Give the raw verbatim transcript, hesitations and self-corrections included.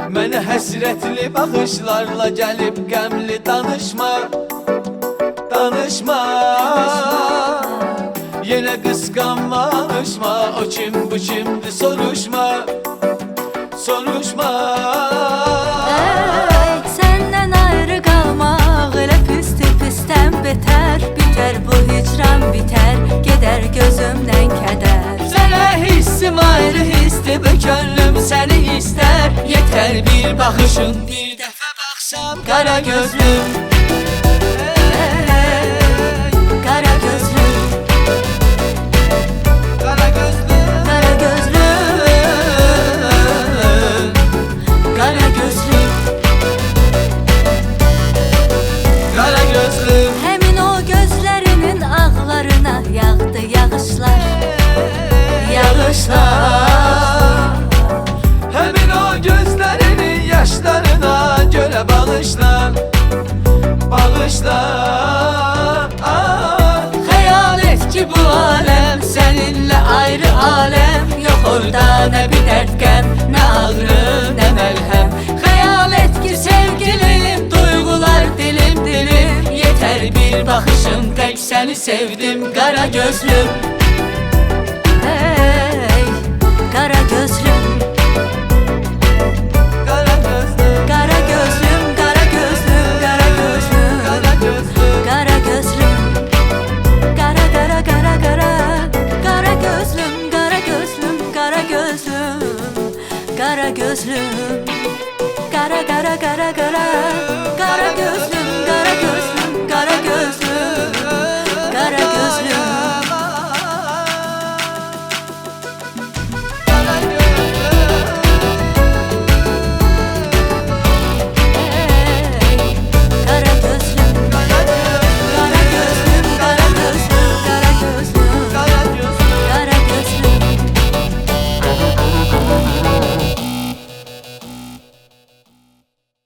Mənə həsrətli baxışlarla gəlib qəmli danışma, danışma. Yenə qısqanma, danışma. O kim bu kimdir soruşma, soruşma. Ey, səndən ayrı qalmaq elə pisdir, pisdən betər. Bitər bu hicran, bitər, gedər gözümdən kədər. Sənə hissim ayrı hisdir, bu könlüm səni istər. Yetər bir baxışın, bir dəfə baxsam qara gözlüm, Qara gözlüm, qara gözlüm, qara gözlüm, qara gözlüm. qara gözlüm. Həmin o gözlərinin ağlarına yağdı yağışlar, yağışlar. Həmin o gözlərinin yaşlarına görə bağışla, bağışla. Ah, Xəyal et ki bu aləm səninlə ayrı aləm. Yox orada nə bir dərd qəm, nə ağrı, nə məlhəm. Xəyal et ki sevgilim, duyğular dilim dilim. Yetər bir baxışım, tək səni sevdim qara gözlüm. Hey, qara gözlüm, qara gözlüm, qara gözlüm, qara gözlüm, qara gözlüm, qara gözlüm. qara gözlüm, qara qara qara qara, qara gözlüm, qara gözlüm, qara gözlüm, qara gözlüm, qara qara qara qara, qara gözlüm, qara gözlüm.